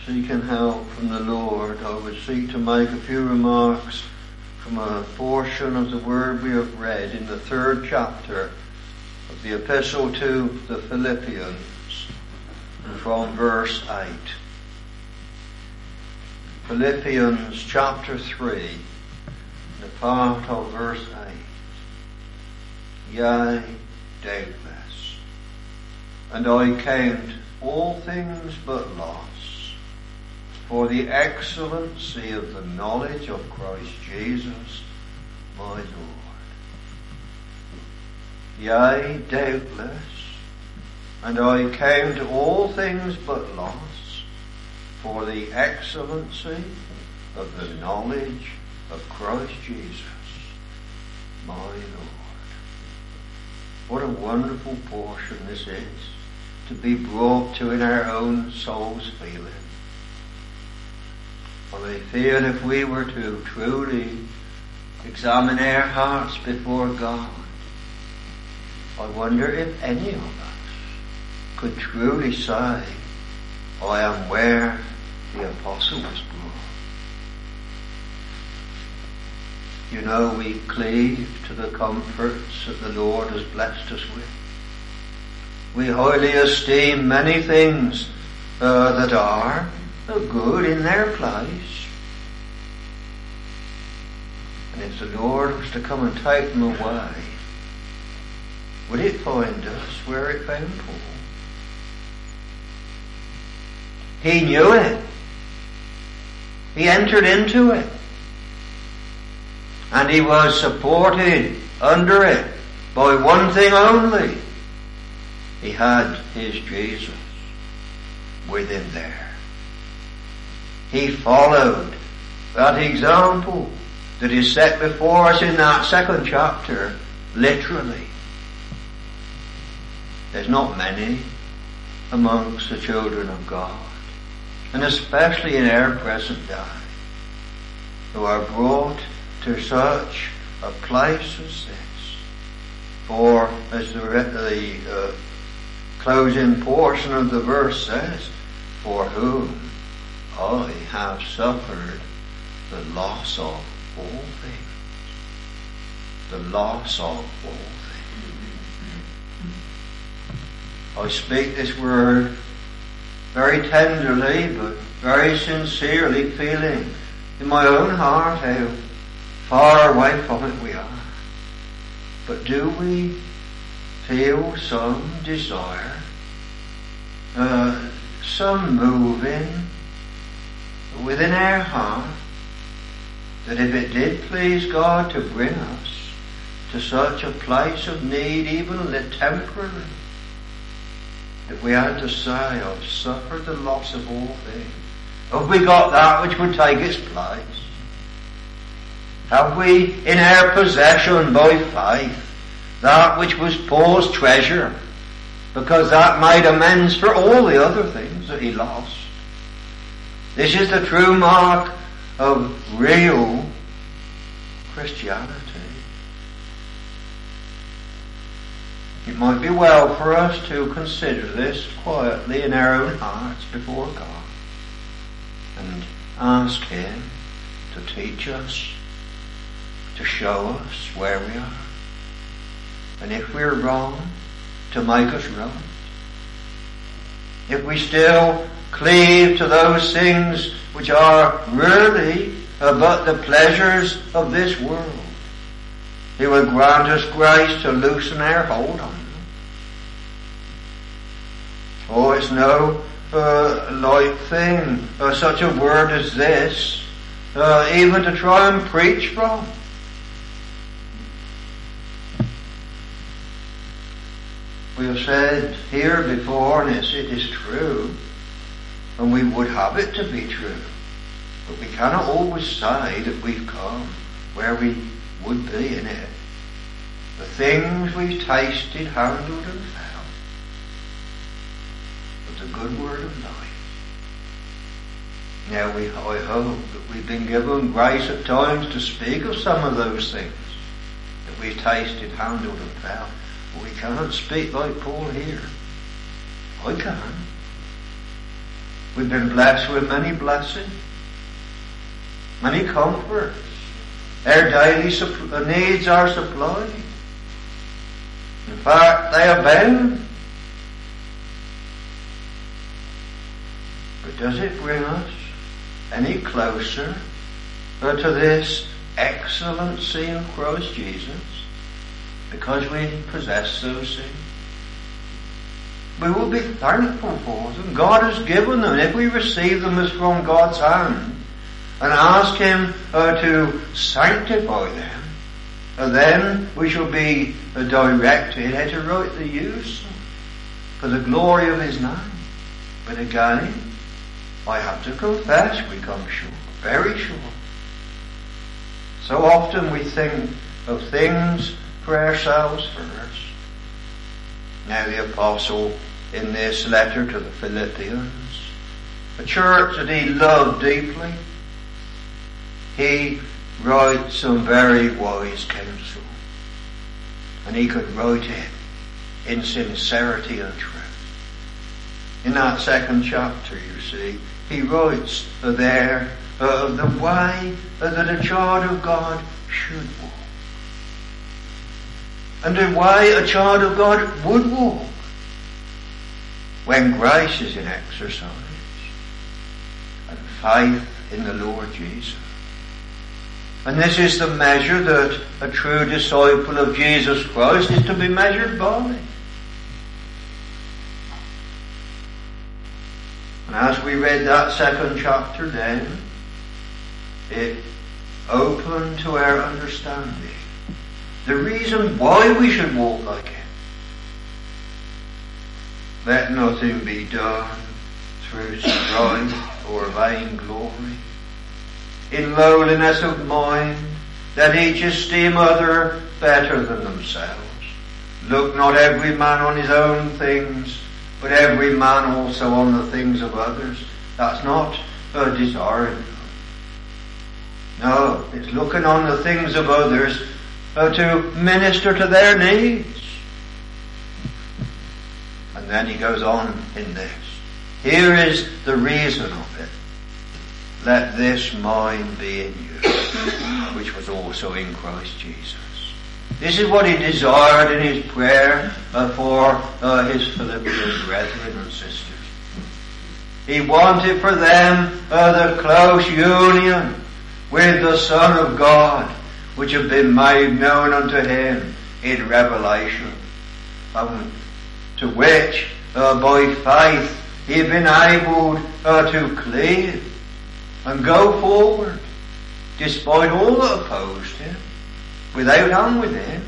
seeking help from the Lord, I would seek to make a few remarks from a portion of the word we have read in the 3rd chapter of the epistle to the Philippians, and from verse 8. Philippians chapter 3, the part of verse 8. Yea, doubtless, and I count all things but loss, for the excellency of the knowledge of Christ Jesus, my Lord. Yea, doubtless, and I count all things but loss, for the excellency of the knowledge of Christ Jesus, my Lord. What a wonderful portion this is, to be brought to in our own soul's feeling. I feel if we were to truly examine our hearts before God, I wonder if any of us could truly say, I am where the apostle was brought. You know, we cleave to the comforts that the Lord has blessed us with. We highly esteem many things that are good in their place. And if the Lord was to come and take them away, would it find us where it found Paul? He knew it. He entered into it. And he was supported under it by one thing only. He had his Jesus with him there. He followed that example that is set before us in that 2nd chapter, literally. There's not many amongst the children of God, and especially in our present day, who are brought to such a place as this. For, as the closing portion of the verse says, for whom I have suffered the loss of all things. The loss of all things. I speak this word very tenderly, but very sincerely, feeling in my own heart how far away from it we are. But do we feel some desire, some moving within our heart, that if it did please God to bring us to such a place of need, even temporarily, that we had to say, I've suffered the loss of all things. Have we got that which would take its place? Have we in our possession by faith that which was Paul's treasure, because that made amends for all the other things that he lost? This is the true mark of real Christianity. It might be well for us to consider this quietly in our own hearts before God and ask Him to teach us, to show us where we are, and if we're wrong, to make us right. If we still cleave to those things which are really but the pleasures of this world, He will grant us grace to loosen our hold on them. Oh, it's no light thing, such a word as this, even to try and preach from. We have said here before, and it is true, and we would have it to be true, but we cannot always say that we've come where we would be in it. The things we've tasted, handled and felt, but the good word of life. Now I hope that we've been given grace at times to speak of some of those things that we've tasted, handled and felt. But we cannot speak like Paul here. I can. We've been blessed with many blessings, many comforts. Our daily needs are supplied. In fact, they abound. But does it bring us any closer to this excellency of Christ Jesus because we possess those things? We will be thankful for them. God has given them. If we receive them as from God's hand and ask Him to sanctify them, then we shall be directed how to rightly use them for the glory of His name. But again, I have to confess, we come short, very short. So often we think of things for ourselves first. Now the apostle, in this letter to the Philippians, a church that he loved deeply, he writes some very wise counsel. And he could write it in sincerity and truth. In that second chapter, you see, he writes there of the way that a child of God should walk. And the way a child of God would walk when grace is in exercise and faith in the Lord Jesus. And this is the measure that a true disciple of Jesus Christ is to be measured by. And as we read that second chapter then, it opened to our understanding the reason why we should walk like Him. Let nothing be done through strife or vain glory. In lowliness of mind, that each esteem other better than themselves. Look not every man on his own things, but every man also on the things of others. That's not desiring them. No, it's looking on the things of others to minister to their needs. And then he goes on in this. Here is the reason of it. Let this mind be in you, which was also in Christ Jesus. This is what he desired in his prayer for his Philippian brethren and sisters. He wanted for them the close union with the Son of God, which had been made known unto him in revelation, to which by faith he had been able to cleave and go forward, despite all that opposed him, without and within.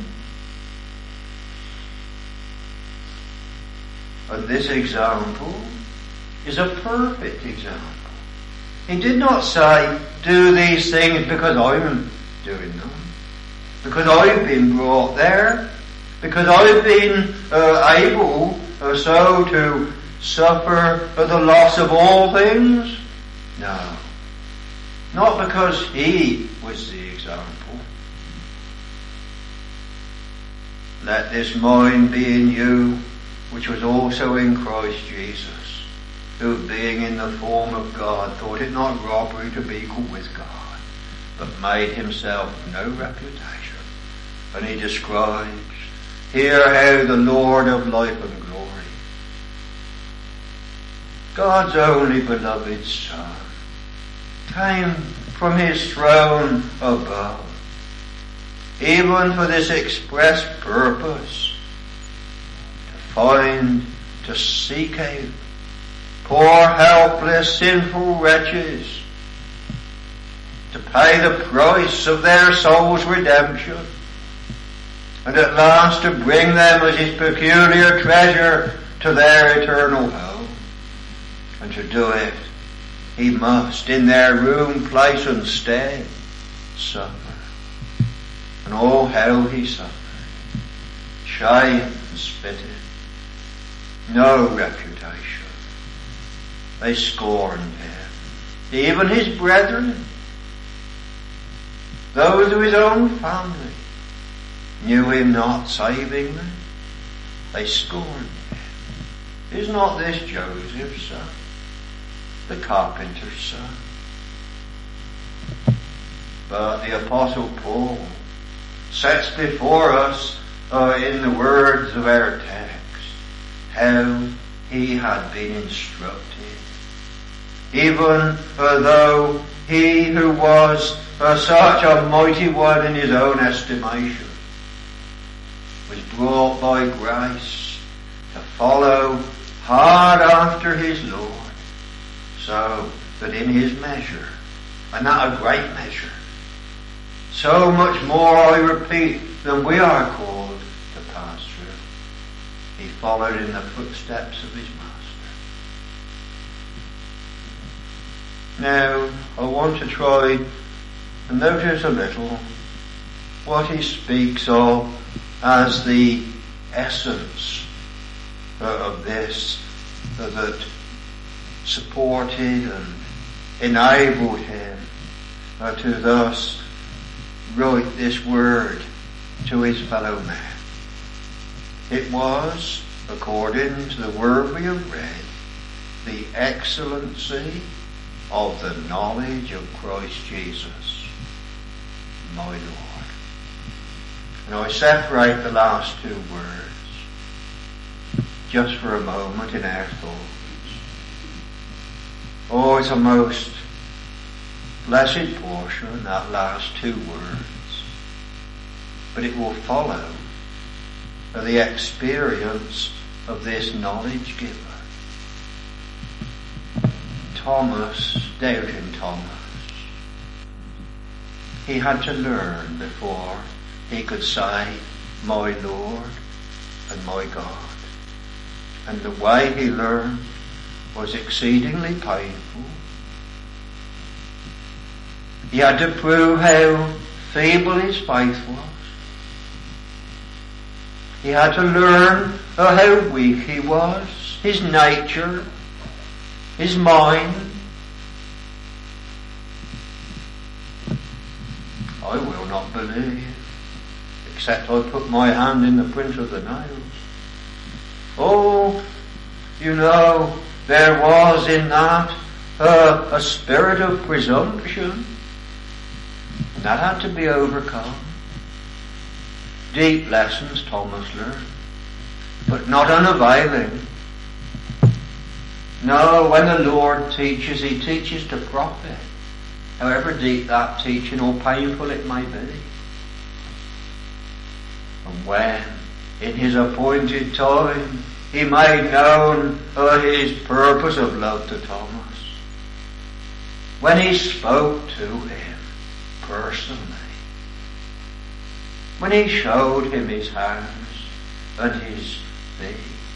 And this example is a perfect example. He did not say, do these things because I'm doing them, because I've been brought there, because I've been able so to suffer the loss of all things. No. Not because he was the example. Let this mind be in you, which was also in Christ Jesus, who being in the form of God, thought it not robbery to be equal with God, but made himself no reputation. And he describes here how the Lord of life and glory, God's only beloved Son, came from his throne above, even for this express purpose, to seek out poor, helpless, sinful wretches, to pay the price of their soul's redemption, and at last to bring them as his peculiar treasure to their eternal home. And to do it, he must, in their room, place, and stead, suffer. And oh, how he suffered. Shame and spitted. No reputation. They scorned him. Even his brethren, those of his own family, knew him not savingly. They scorned him. Is not this Joseph's son? the carpenter's son. But the Apostle Paul sets before us in the words of our text how he had been instructed. Even though he who was such a mighty one in his own estimation was brought by grace to follow hard after his Lord, so that in his measure, and not a great measure, so much more, I repeat, than we are called to pass through, he followed in the footsteps of his Master. Now, I want to try and notice a little what he speaks of as the essence of this that supported and enabled him to thus write this word to his fellow man. It was, according to the word we have read, the excellency of the knowledge of Christ Jesus, my Lord. And I separate the last two words just for a moment in our thoughts. Oh, it's a most blessed portion, that last two words. But it will follow the experience of this knowledge giver. Thomas, doubting Thomas, he had to learn before he could say, my Lord and my God. And the way he learned was exceedingly painful. He had to prove how feeble his faith was. He had to learn how weak he was, his nature, his mind. I will not believe, except I put my hand in the print of the nails. Oh, you know, there was in that a spirit of presumption. And that had to be overcome. Deep lessons Thomas learned, but not unavailing. No, when the Lord teaches, he teaches to profit, however deep that teaching or painful it may be. And when, in his appointed time, he made known his purpose of love to Thomas, when he spoke to him personally, when he showed him his hands and his feet,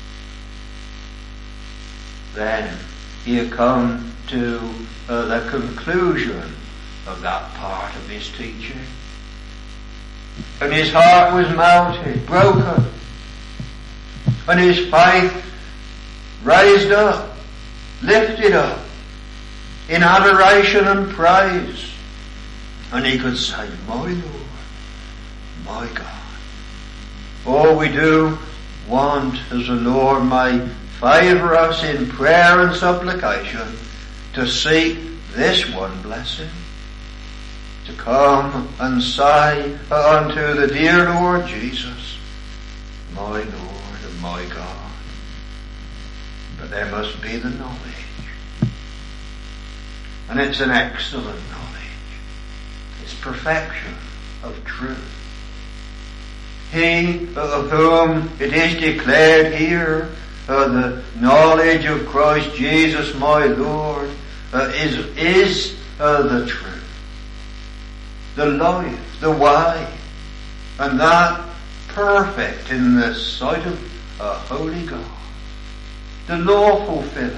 then he had come to the conclusion of that part of his teaching. And his heart was melted, broken, and his faith raised up, lifted up in adoration and praise. And he could say, my Lord, my God. Oh, we do want, as the Lord may favour us in prayer and supplication, to seek this one blessing, to come and say unto the dear Lord Jesus, my Lord and my God. But there must be the knowledge. And it's an excellent knowledge. It's perfection of truth. He of whom it is declared here, the knowledge of Christ Jesus my Lord, is the truth, the life, the way, and that perfect in the sight of a holy God, the law fulfiller.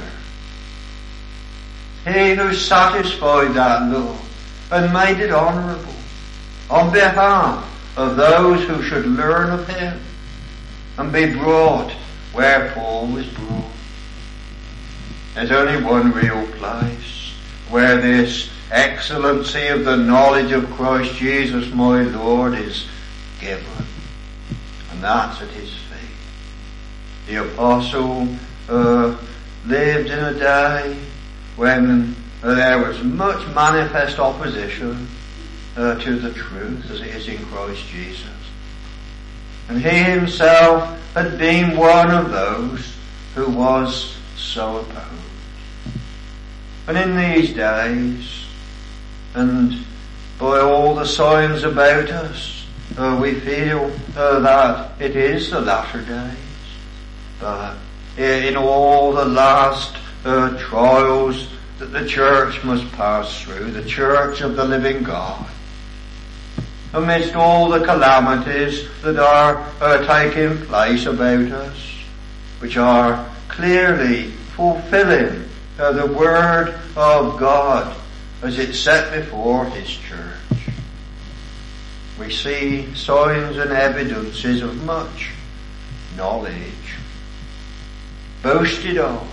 He who satisfied that law and made it honourable on behalf of those who should learn of him and be brought where Paul was brought. There's only one real place where this excellency of the knowledge of Christ Jesus my Lord is given, and that's at his feet. The apostle lived in a day when there was much manifest opposition to the truth as it is in Christ Jesus. And he himself had been one of those who was so opposed. And in these days, and by all the signs about us, we feel that it is the latter days. But in all the last trials that the church must pass through, the church of the living God, amidst all the calamities that are taking place about us, which are clearly fulfilling the word of God as it's set before his church, we see signs and evidences of much knowledge boasted of.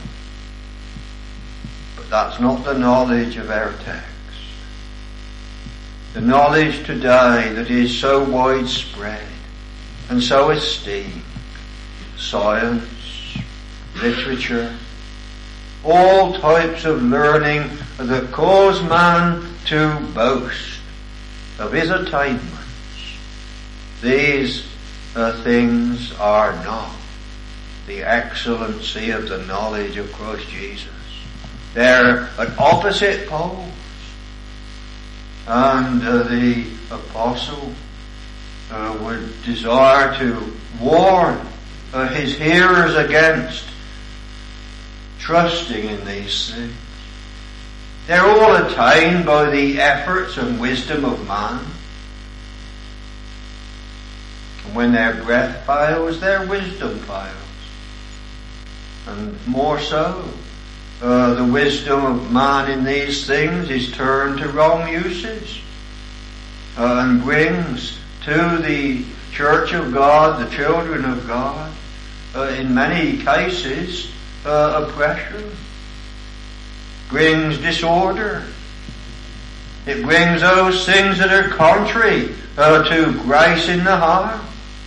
But that's not the knowledge of our text. The knowledge today that is so widespread and so esteemed, science, literature, all types of learning that cause man to boast of his attainments, these things are not the excellency of the knowledge of Christ Jesus. They're at opposite poles. And the apostle would desire to warn his hearers against trusting in these things. They're all attained by the efforts and wisdom of man. And when their breath fails, their wisdom fails. And more so, the wisdom of man in these things is turned to wrong uses and brings to the church of God, the children of God, in many cases, oppression, brings disorder. It brings those things that are contrary to grace in the heart.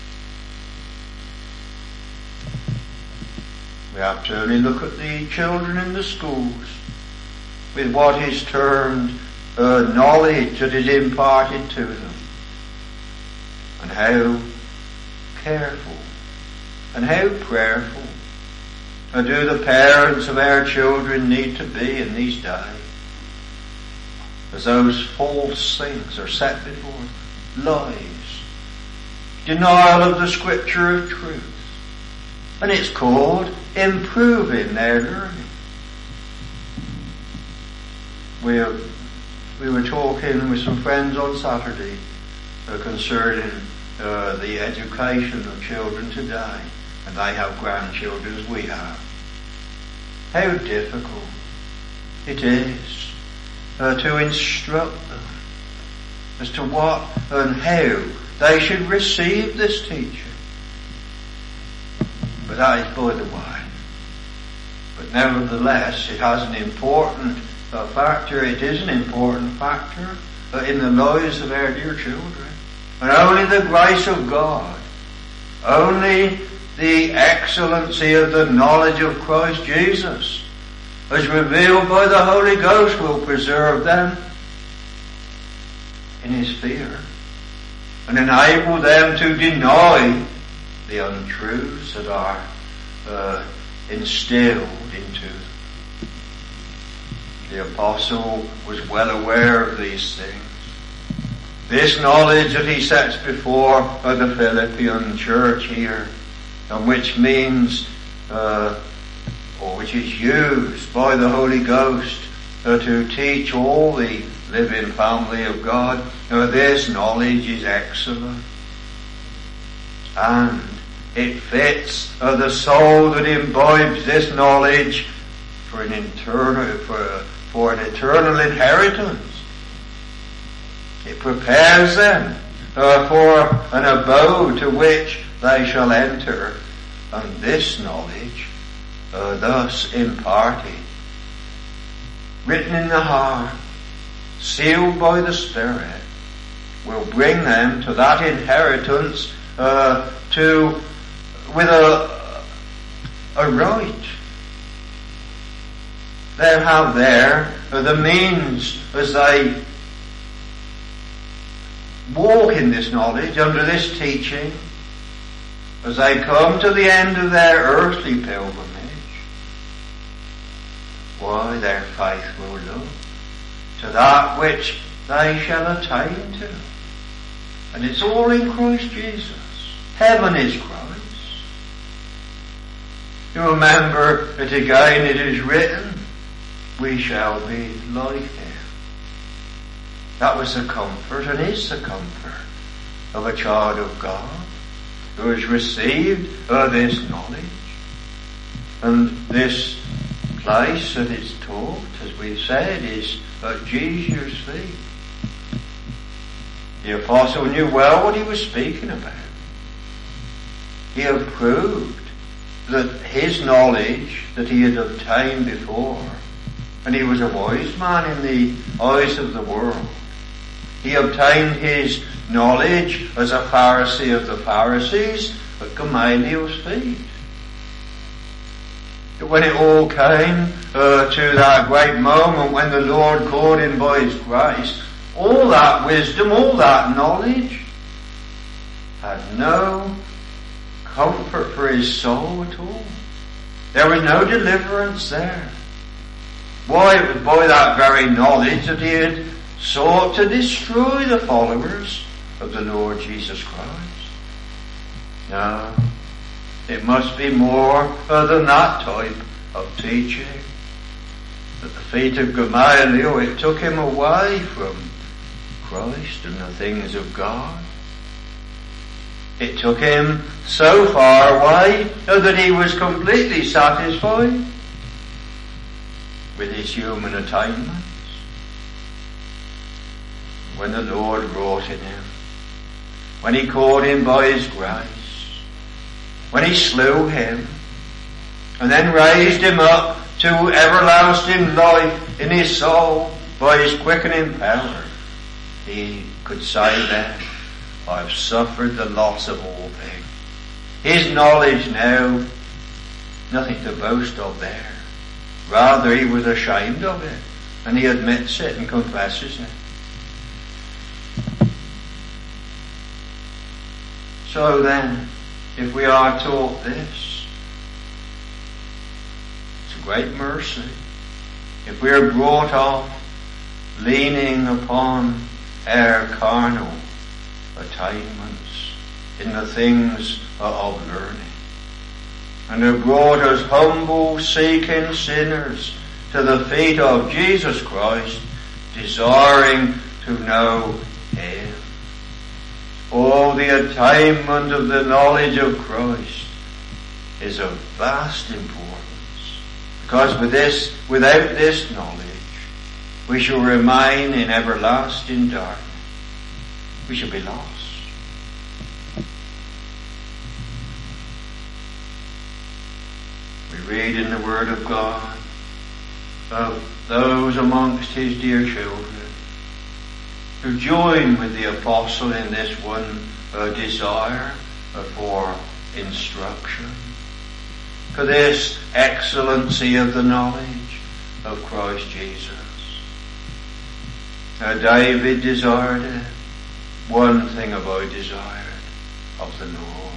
We have to only look at the children in the schools with what is termed knowledge that is imparted to them, and how careful and how prayerful do the parents of our children need to be in these days, as those false things are set before them, lies, denial of the scripture of truth. And it's called improving their learning. We were talking with some friends on Saturday concerning the education of children today, and they have grandchildren as we have. How difficult it is to instruct them as to what and how they should receive this teaching. But that is by the way. But nevertheless, it has an important factor. It is an important factor in the lives of our dear children. And only the grace of God, only the excellency of the knowledge of Christ Jesus, as revealed by the Holy Ghost, will preserve them in his fear and enable them to deny the untruths that are instilled into them. The apostle was well aware of these things. This knowledge that he sets before the Philippian church here, and which means, or which is used by the Holy Ghost to teach all the living family of God, this knowledge is excellent. And it fits the soul that imbibes this knowledge for an eternal inheritance. It prepares them for an abode to which they shall enter, and this knowledge, thus imparted, written in the heart, sealed by the Spirit, will bring them to that inheritance with a right they have there the means as they walk in this knowledge, under this teaching, as they come to the end of their earthly pilgrimage. Why, their faith will look to that which they shall attain to. And it's all in Christ Jesus. Heaven is Christ. You remember that again it is written, we shall be like Him. That was the comfort and is the comfort of a child of God who has received this knowledge. And this place that is taught, as we've said, is at Jesus' feet. The apostle knew well what he was speaking about. He had proved that his knowledge that he had obtained before, and he was a wise man in the eyes of the world. He obtained his knowledge as a Pharisee of the Pharisees at Gamaliel's feet. When it all came to that great moment when the Lord called him by His grace, all that wisdom, all that knowledge had no comfort for his soul at all. There was no deliverance there. Why, it was by that very knowledge that he had sought to destroy the followers of the Lord Jesus Christ. No, it must be more than that type of teaching. At the feet of Gamaliel, it took him away from Christ and the things of God. It took him so far away that he was completely satisfied with his human attainments. When the Lord wrought in him, when He called him by His grace, when He slew him, and then raised him up to everlasting life in his soul by His quickening power, he could say then, I have suffered the loss of all things. His knowledge now, nothing to boast of there. Rather, he was ashamed of it, and he admits it and confesses it. So then, if we are taught this, it's a great mercy. If we are brought off leaning upon our carnal attainments in the things of learning, and have brought us humble, seeking sinners to the feet of Jesus Christ, desiring to know Him. Oh, the attainment of the knowledge of Christ is of vast importance, because without this knowledge, we shall remain in everlasting darkness. We shall be lost. We read in the Word of God of those amongst His dear children who join with the apostle in this one desire for instruction, for this excellency of the knowledge of Christ Jesus. Now David desired it. One thing have I desired of the Lord.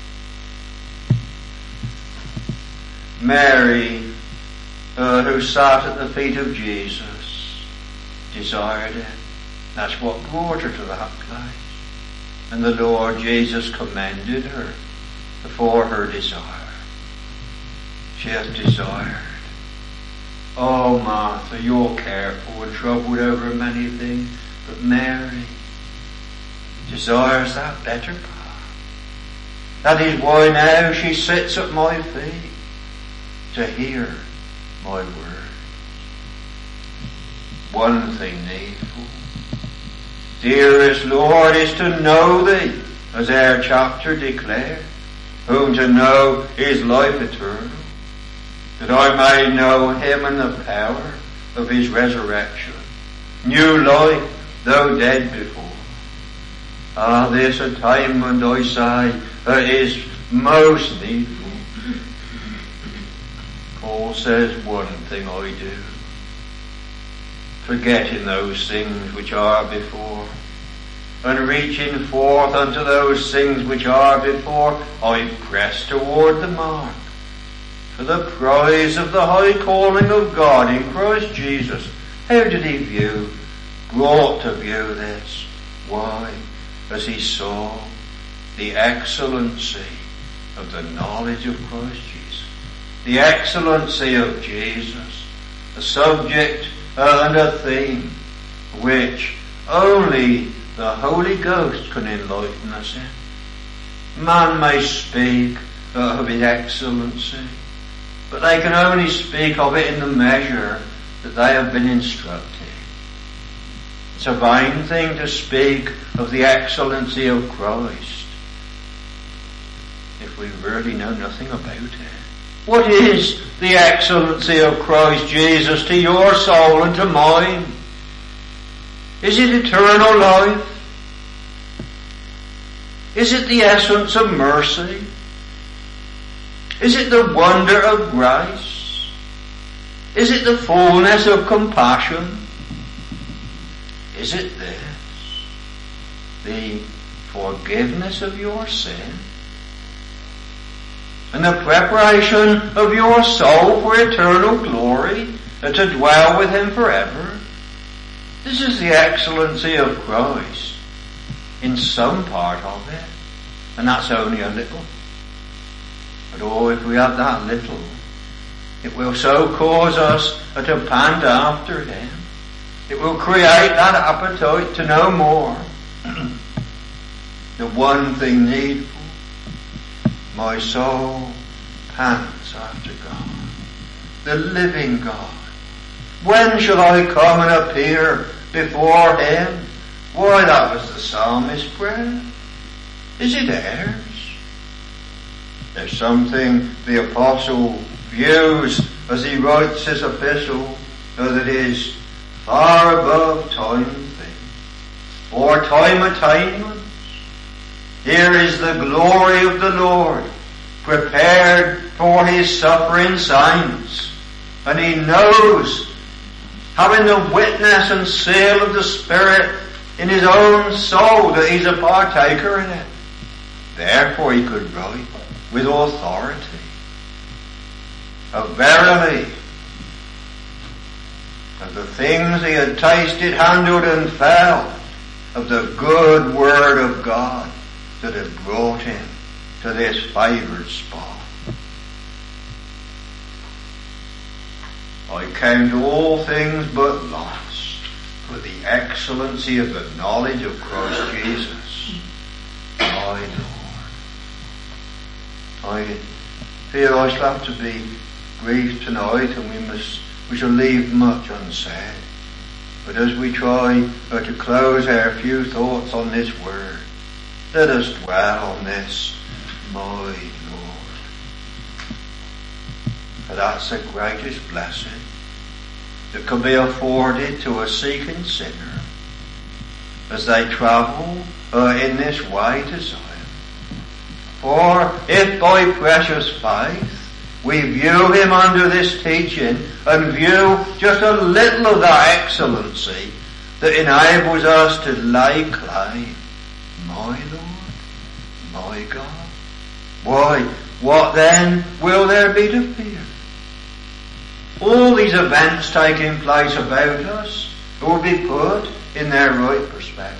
Mary, who sat at the feet of Jesus, desired it. That's what brought her to that place. And the Lord Jesus commended her for her desire. She hath desired. Oh, Martha, you're careful and troubled over many things, but Mary desires that better part. That is why now she sits at my feet to hear my words. One thing needful, dearest Lord, is to know Thee, as our chapter declares, whom to know is life eternal, that I may know Him and the power of His resurrection, new life, though dead before. Ah, this attainment, I say, is most needful. Paul says, one thing I do, forgetting those things which are before, and reaching forth unto those things which are before, I press toward the mark, for the prize of the high calling of God in Christ Jesus. How did he brought to view this? Why? As he saw the excellency of the knowledge of Christ Jesus, the excellency of Jesus, a subject and a theme which only the Holy Ghost can enlighten us in. Man may speak of his excellency, but they can only speak of it in the measure that they have been instructed. It's a vain thing to speak of the excellency of Christ if we really know nothing about it. What is the excellency of Christ Jesus to your soul and to mine? Is it eternal life? Is it the essence of mercy? Is it the wonder of grace? Is it the fullness of compassion? Is it this? The forgiveness of your sin? And the preparation of your soul for eternal glory, and to dwell with him forever? This is the excellency of Christ in some part of it, and that's only a little. But oh, if we have that little, it will so cause us to pant after him. It will create that appetite to know more. The one thing needful, my soul pants after God, the living God. When shall I come and appear before him? Why, that was the psalmist's prayer. Is it ours? There's something the apostle views as he writes his epistle that is far above time things, or time attainments. Here is the glory of the Lord, prepared for his suffering saints, and he knows, having the witness and seal of the Spirit in his own soul, that he's a partaker in it. Therefore he could write with authority, verily, of the things he had tasted, handled and felt, of the good word of God that had brought him to this favoured spot. I count all things but loss for the excellency of the knowledge of Christ Jesus, my Lord. I fear I shall have to be brief tonight, and we shall leave much unsaid. But as we try to close our few thoughts on this word, let us dwell on this, my Lord. For that's the greatest blessing that can be afforded to a seeking sinner as they travel in this way to Zion. For if by precious faith we view him under this teaching, and view just a little of that excellency that enables us to lay claim, my Lord, my God, why, what then will there be to fear? All these events taking place about us will be put in their right perspective.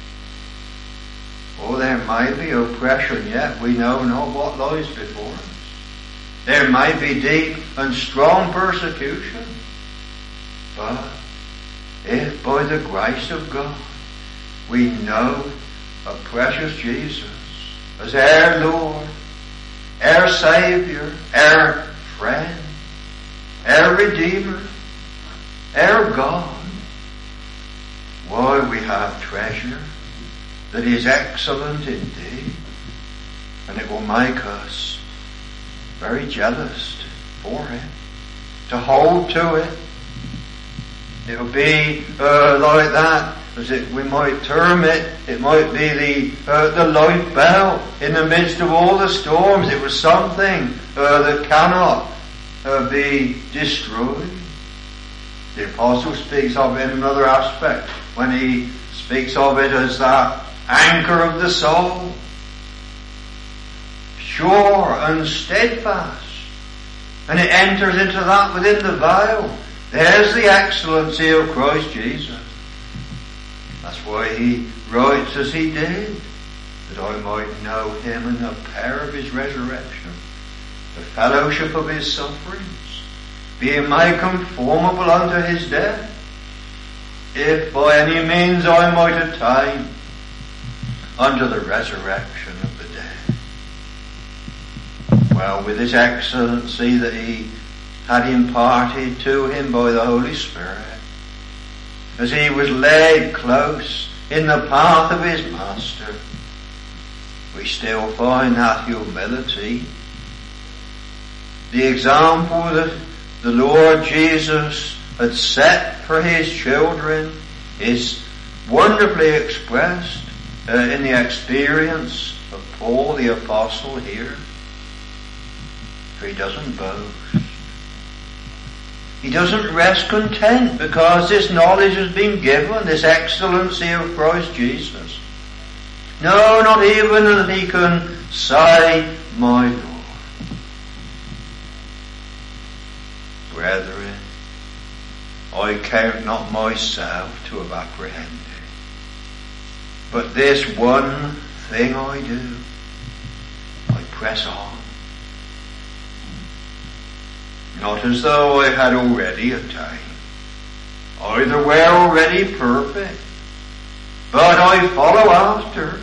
Oh, there may be oppression, yet we know not what lies before us. There may be deep and strong persecution, but if by the grace of God we know a precious Jesus as our Lord, our Saviour, our friend, our Redeemer, our God, why, we have treasure that is excellent indeed, and it will make us very jealous for it, to hold to it. It will be like that, as we might term it. It might be the life belt in the midst of all the storms. It was something that cannot be destroyed. The apostle speaks of it in another aspect when he speaks of it as that anchor of the soul, sure and steadfast. And it enters into that within the veil. There's the excellency of Christ Jesus. That's why he writes as he did, that I might know him and the power of his resurrection, the fellowship of his sufferings, being made conformable unto his death, if by any means I might attain unto the resurrection of the dead. Well, with this excellency that he had imparted to him by the Holy Spirit, as he was led close in the path of his Master, we still find that humility. The example that the Lord Jesus had set for his children is wonderfully expressed in the experience of Paul the Apostle here. For he doesn't boast. He doesn't rest content because this knowledge has been given, this excellency of Christ Jesus. No, not even that he can say, my Lord. Brethren, I count not myself to have apprehended, but this one thing I do, I press on. Not as though I had already attained, either were already perfect, but I follow after,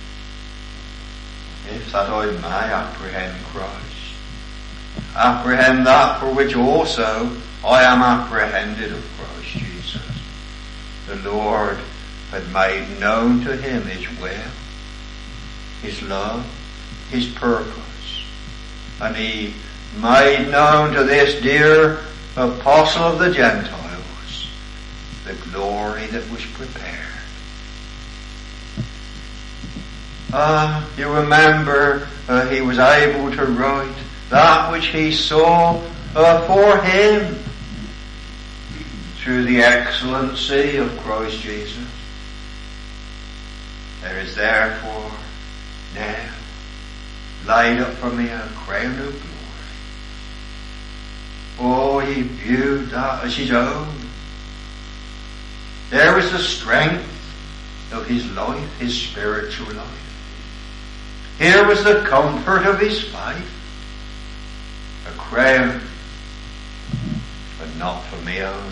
if that I may apprehend Christ, apprehend that for which also I am apprehended of Christ Jesus. The Lord had made known to him his will, his love, his purpose, and he made known to this dear apostle of the Gentiles the glory that was prepared. You remember he was able to write that which he saw for him through the excellency of Christ Jesus. There is therefore now laid up for me a crown of glory. Oh, he viewed that as his own. There was the strength of his life, his spiritual life. Here was the comfort of his faith. A crown, but not for me only.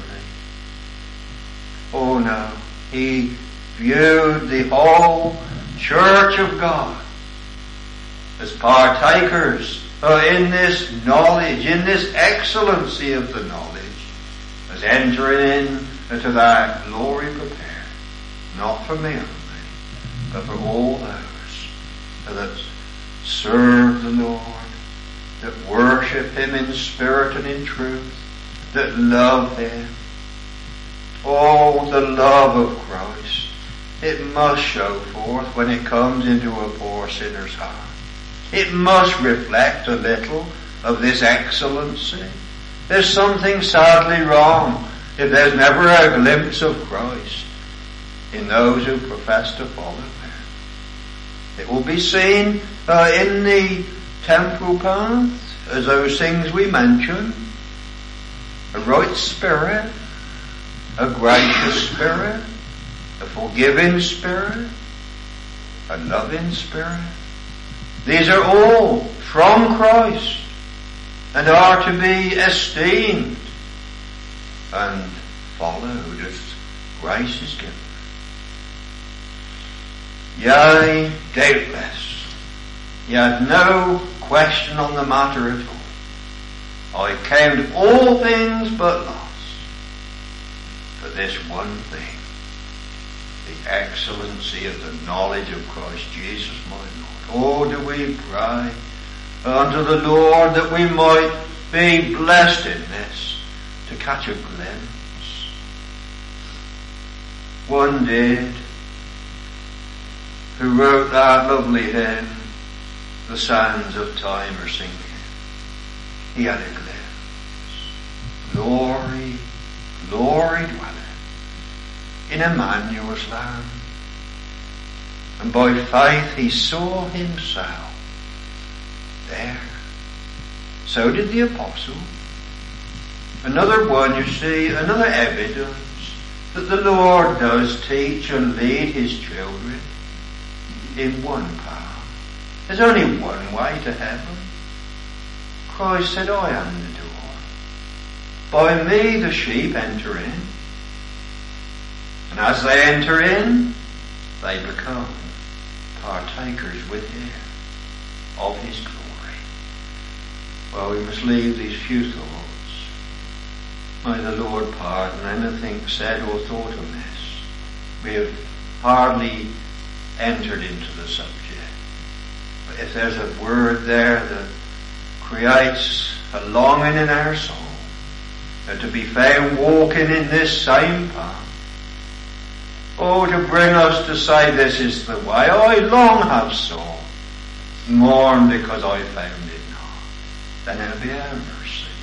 Oh no, he viewed the whole church of God as partakers in this knowledge, in this excellency of the knowledge, as entering into that glory prepared, not for me only, but for all those that serve the Lord, that worship him in spirit and in truth, that love him. Oh, the love of Christ, it must show forth when it comes into a poor sinner's heart. It must reflect a little of this excellency. There's something sadly wrong if there's never a glimpse of Christ in those who profess to follow him. It will be seen in the temporal path as those things we mentioned. A right spirit, a gracious spirit, a forgiving spirit, a loving spirit. These are all from Christ and are to be esteemed and followed as grace is given. Yea, doubtless, he had no question on the matter at all. I count all things but loss for this one thing, the excellency of the knowledge of Christ Jesus my Lord. Oh, do we pray unto the Lord that we might be blessed in this, to catch a glimpse. One did, who wrote that lovely hymn, The Sands of Time Are Sinking. He had a glimpse. Glory, glory dwelleth in Emmanuel's land. And by faith he saw himself there. So did the apostle. Another one, you see, another evidence that the Lord does teach and lead his children in one path. There's only one way to heaven. Christ said, I am the door. By me the sheep enter in. And as they enter in, they become partakers with him of his glory. Well, we must leave these few thoughts. May the Lord pardon anything said or thought amiss. We have hardly entered into the subject. But if there's a word there that creates a longing in our soul, that to be found walking in this same path, oh, to bring us to say this is the way I long have sought, mourn because I found it not, then it'll be our mercy.